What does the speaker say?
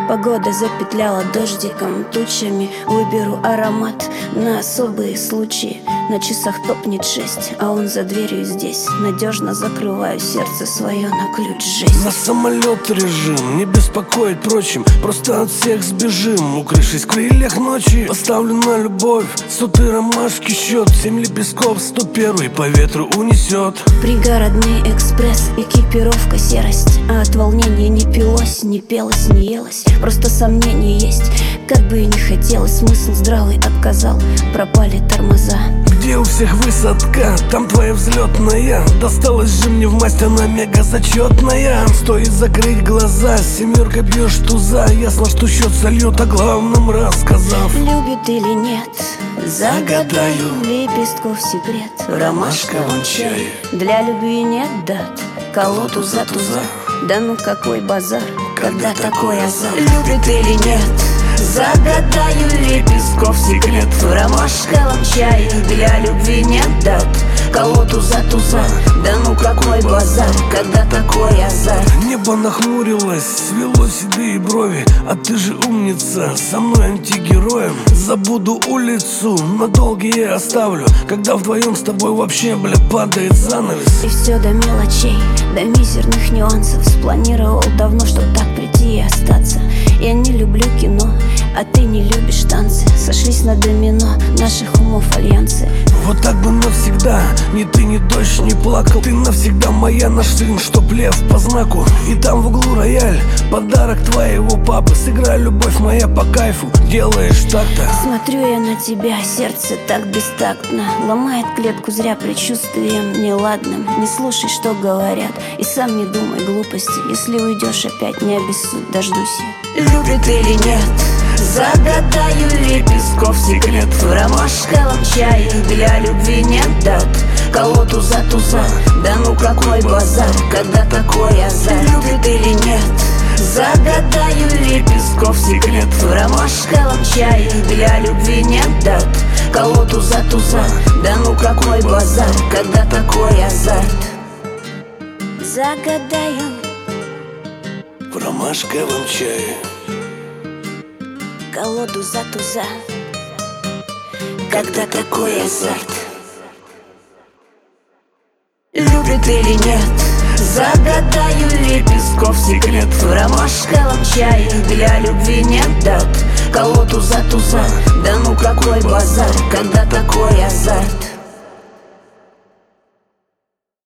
Погода запетляла дождиком, тучами. Выберу аромат на особые случаи. На часах топнет 6, а он за дверью здесь. Надежно закрываю сердце свое на ключ жизни. На самолет режим, не беспокоить прочим. Просто от всех сбежим, укрывшись в крыльях ночи. Поставлю на любовь, 100 ромашки счет. 7 лепестков, 101 по ветру унесет. Пригородный экспресс, экипировка серость. А от волнения не пилось, не пелось, не елось. Просто сомнения есть, как бы и не хотелось. Смысл здравый отказал, пропали тормоза. Где у всех высотка, там твоя взлетная. Досталась же мне в масть, она мега зачетная. Стоит закрыть глаза, семерка бьешь туза. Ясно, что счет сольет, о главном рассказав. Любит или нет, загадаю. Лепестков секрет в ромашковом чае. Для любви нет дат, колоду за туза. Да ну какой базар, когда такой азарт. Любит или нет, загадаю. Лепестков секрет в ромашковом чае. Для любви нет дат, колоду за туза. Да ну какой базар, когда такой азарт. Небо нахмурилось, свело седые брови. А ты же умница, со мной антигероем. Забуду улицу, надолго я оставлю. Когда вдвоем с тобой вообще, бля, падает занавес. И все до мелочей, до мизерных нюансов. Спланировал давно, чтоб так прийти и остаться. Я не люблю кино, а ты не любишь танцы. Сошлись на домино наших умов альянсы. Вот так бы навсегда, ни ты, ни дождь не плакал. Ты навсегда моя, наш сын, чтоб лев по знаку. И там в углу рояль, подарок твоего папы. Сыграй, любовь моя, по кайфу, делаешь так-то. Смотрю я на тебя, сердце так бестактно. Ломает клетку зря предчувствием неладным. Не слушай, что говорят, и сам не думай глупости. Если уйдешь опять, не обессудь, дождусь я. Любит или нет, загадаю. Лепестков секрет в ромашковом чае. Для любви нет дат, колоду за туза. Да ну какой базар, когда такой азарт. Любит или нет, загадаю. Лепестков секрет в ромашковом чае. Для любви нет дат, колоду за туза. Да ну какой базар, когда такой азарт. Загадаю В ромашковом чае, колоду за туза, когда такой азарт. Любит или нет, загадаю. Лепестков секрет в ромашковом чае. Для любви нет дат, колоду за туза. Да ну какой базар, когда такой азарт.